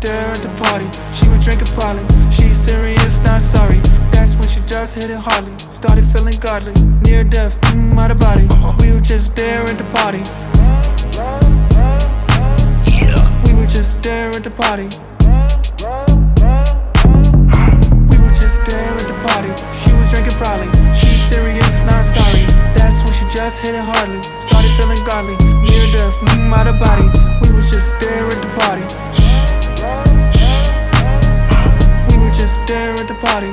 there at the party. She was drinking probably. She's serious, not sorry. That's when she just hit it hardly. Started feeling godly. Near death, out of body. We were just there at the party. We were just there at the party. We were just there at the party. She was drinking probably. She's serious, not sorry. That's when she just hit it hardly. Started feeling godly. Near death, out of body. We were just there at the party. We were just there at the party.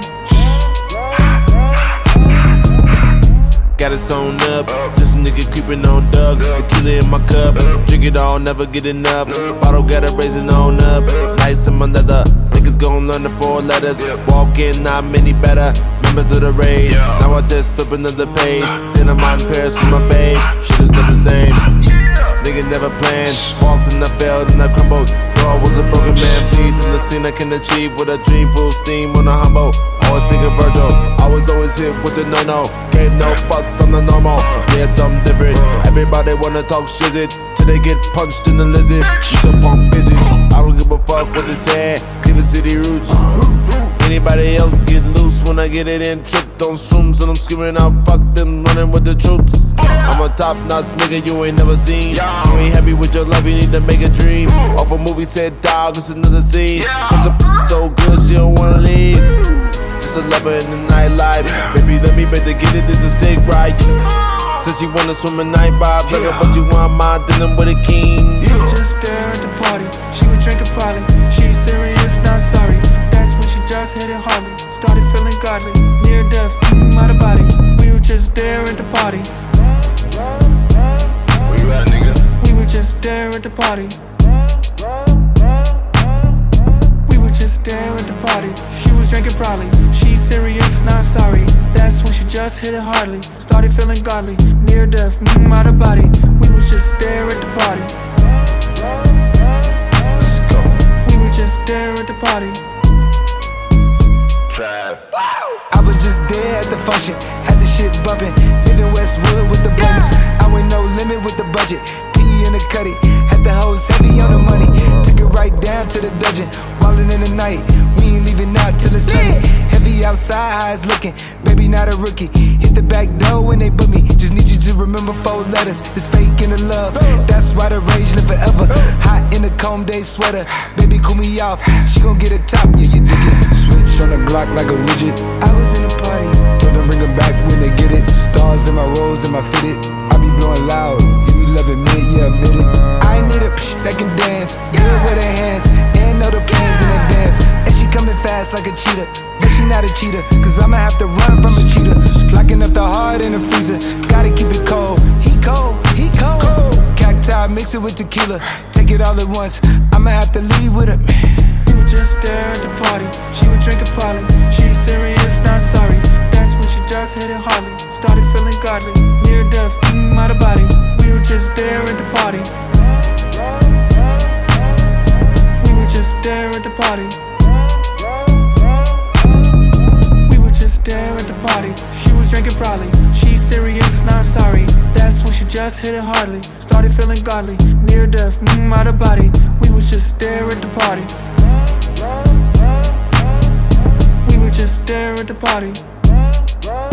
Got it sewn up, just a nigga creeping on Doug. Tequila in my cup, drink it all, never get enough. Bottle got it raising on up, nice in my leather. Niggas gon' learn the 4 letters. Walk in, not many better. Members of the rage, now I just flip another page. Then I'm out in Paris with my babe, shit is never the same. Nigga never planned, walked and I failed and I crumbled. Though I was a broken man, bleed to the scene I can achieve with a dream full steam on a humble. Always thinking Virgil, always hit with the no-no. Gave no fucks on the normal, yeah, something different. Everybody wanna talk shit till they get punched in the lizard. You some punk bitches, I don't give a fuck what they say. Cleveland City roots. Anybody else get loose when I get it in. Tripped on shrooms and I'm screaming out, fuck them, running with the troops. I'm a top-notch nigga you ain't never seen. You ain't happy with your life, you need to make a dream. Off a movie said dog, it's another scene. Cause the so good she don't wanna leave. Just a lover in the nightlife. Baby, let me bet to get it, this a stick right. Since she wanna swim in night vibes, like but you want my dealing with a king. We were just there at the party. She was drinking probably. She's serious, not sorry. That's when she just hit it hardly. Started feeling godly. Near death, out of body. We were just there at the party. Where you at, nigga? We were just there at the party. We were just there at the party. She was drinking probably. She's serious, not sorry. That's when she just hit it hardly. Started feeling godly. Near death, out of body. We were just there at the party. Let's go. We were just there at the party. Trav. I was just there at the function, had the shit bumping. Living Westwood with the buttons. I went no limit with the budget. PE in the cutty, had the hoes heavy on the money. Took it right down to the dungeon. Wildin' in the night, we ain't leaving out till it's sunny. Heavy outside, how it's looking. Baby, not a rookie. Hit the back door when they book me. Just need you to remember 4 letters. It's fake in the love. That's why the rage live forever. Hot in the comb day sweater. Baby, cool me off. She gon' get a top, yeah, you dig it. Switch on the Glock like a widget. I was in the party. Told them bring them back when they get it. Stars in my rolls and my fitted. I be blowing loud. You be loving me, yeah, admit it. I ain't need a psh that can dance. Good with her hands. And know the plans in advance. And she coming fast like a cheetah. But she not a cheater. Cause I'ma have to run from a cheetah. Locking up the heart in the freezer. Gotta keep it cold. He cold, he cold. Cacti, mix it with tequila. Take it all at once. I'ma have to leave with him. We were just there at the party. She was drinking probably. She's serious, not sorry. That's when she just hit it hardly. Started feeling godly. Near death, out of body. We were just there at the party. We were just there at the party. We were just there at the party. She was drinking probably. She's serious, not sorry. That's when she just hit it hardly. Started feeling godly. Near death, out of body. We was just there at the party. We were just there at the party.